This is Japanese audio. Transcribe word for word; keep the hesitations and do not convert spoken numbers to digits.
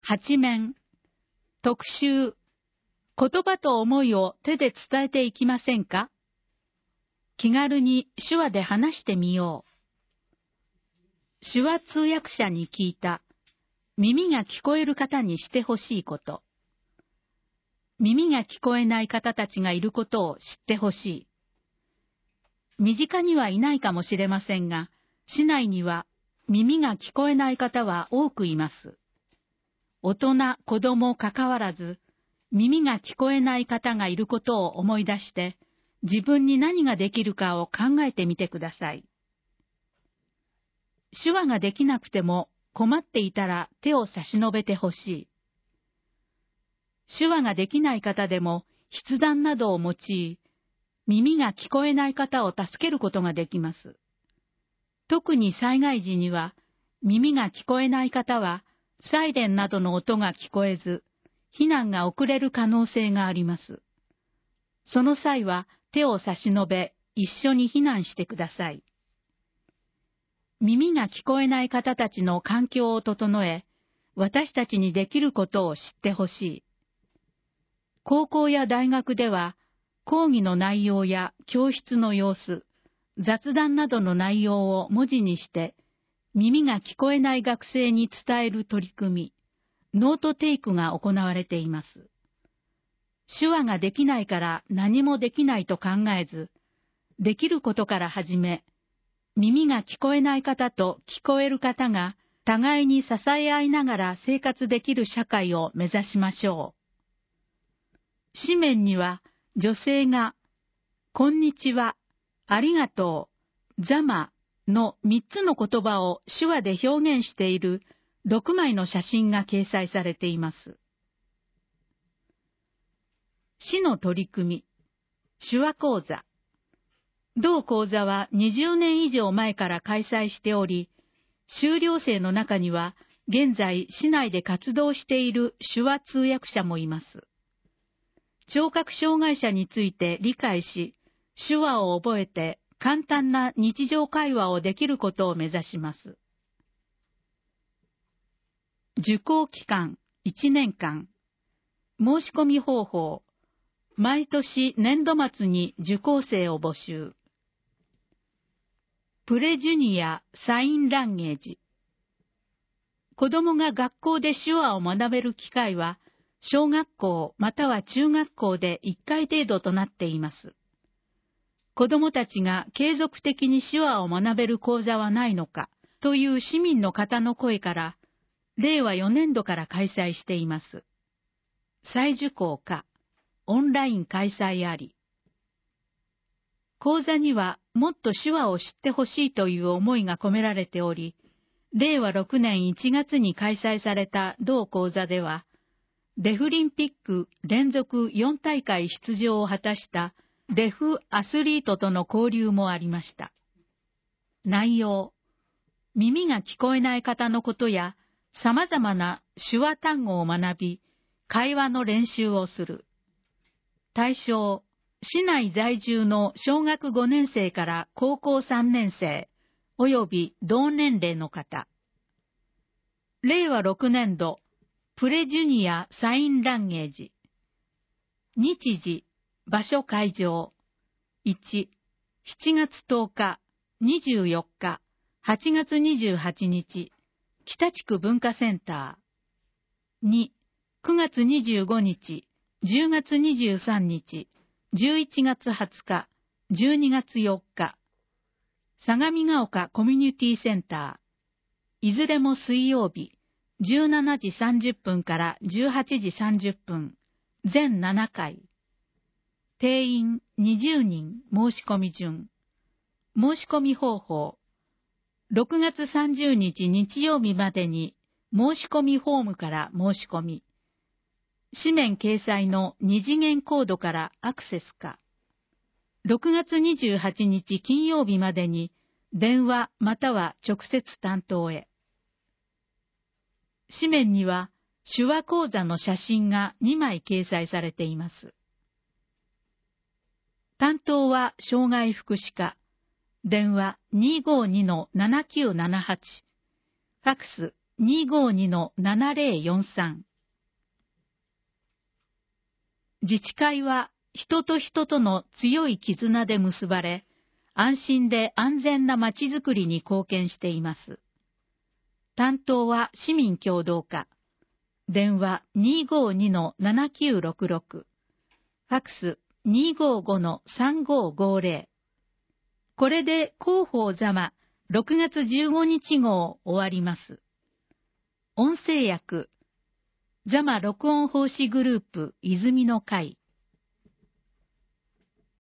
はち面、特集、言葉と思いを手で伝えていきませんか？気軽に手話で話してみよう。手話通訳者に聞いた、耳が聞こえる方にしてほしいこと。耳が聞こえない方たちがいることを知ってほしい。身近にはいないかもしれませんが、市内には耳が聞こえない方は多くいます。大人、子供かかわらず、耳が聞こえない方がいることを思い出して、自分に何ができるかを考えてみてください。手話ができなくても困っていたら手を差し伸べてほしい。手話ができない方でも筆談などを用い、耳が聞こえない方を助けることができます。特に災害時には、耳が聞こえない方は、サイレンなどの音が聞こえず、避難が遅れる可能性があります。その際は手を差し伸べ、一緒に避難してください。耳が聞こえない方たちの環境を整え、私たちにできることを知ってほしい。高校や大学では、講義の内容や教室の様子、雑談などの内容を文字にして、耳が聞こえない学生に伝える取り組み、ノートテイクが行われています。手話ができないから何もできないと考えず、できることから始め、耳が聞こえない方と聞こえる方が互いに支え合いながら生活できる社会を目指しましょう。紙面には女性が、こんにちは、ありがとう、ざまのみっつの言葉を手話で表現しているろくまいの写真が掲載されています。市の取り組み、手話講座。同講座はにじゅうねん以上前から開催しており、修了生の中には現在市内で活動している手話通訳者もいます。聴覚障害者について理解し、手話を覚えて簡単な日常会話をできることを目指します。受講期間いちねんかん。申し込み方法。毎年年度末に受講生を募集。プレジュニアサインランゲージ。子供が学校で手話を学べる機会は、小学校または中学校でいっかい程度となっています。子供たちが継続的に手話を学べる講座はないのかという市民の方の声から、れいわよねんどから開催しています。再受講か、オンライン開催あり。講座にはもっと手話を知ってほしいという思いが込められており、れいわろくねんいちがつに開催された同講座では、デフリンピック連続よんたいかい出場を果たしたデフアスリートとの交流もありました。内容、耳が聞こえない方のことや様々な手話単語を学び、会話の練習をする。対象、市内在住の小学ごねん生から高校さんねん生、および同年齢の方。れいわろくねんど、プレジュニアサインランゲージ。日時、場所会場。いち、しちがつとおか、にじゅうよっか、はちがつにじゅうはちにち、北地区文化センター。に、くがつにじゅうごにち、じゅうがつにじゅうさんにち、じゅういちがつはつか、じゅうにがつよっか。相模が丘コミュニティセンター。いずれも水曜日、じゅうしちじさんじゅっぷんからじゅうはちじさんじゅっぷん、全ななかい。定員にじゅうにん申し込み順。申し込み方法。ろくがつさんじゅうにち日曜日までに申し込みフォームから申し込み。紙面掲載の二次元コードからアクセスか。ろくがつにじゅうはちにち金曜日までに電話または直接担当へ。紙面には手話講座の写真がにまい掲載されています。担当は障害福祉課。電話 にーごーにのななきゅうななはち。ファクスにーごーにのななぜろよんさん。自治会は人と人との強い絆で結ばれ、安心で安全なまちづくりに貢献しています。担当は市民協働課。電話 にーごーにのななきゅうろくろく。ファックス にーごーごのさんごーごーぜろ。これで広報座間ろくがつじゅうごにち号終わります。音声訳、座間録音奉仕グループ泉の会。